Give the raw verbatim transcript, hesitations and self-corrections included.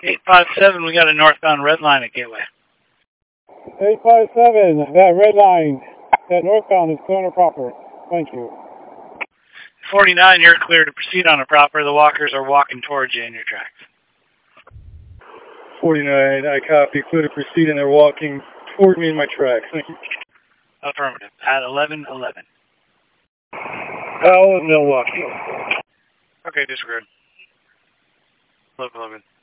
eight five seven, we got a northbound red line at Gateway. eight five seven, that red line, that northbound is clear on a proper. Thank you. forty-nine, you're clear to proceed on a proper. The walkers are walking towards you in your tracks. forty-nine, I copy. Clear to proceed, and they're walking toward me in my tracks. Thank you. Affirmative. At eleven eleven. Powell, Milwaukee. Okay, disregard. Local eleven.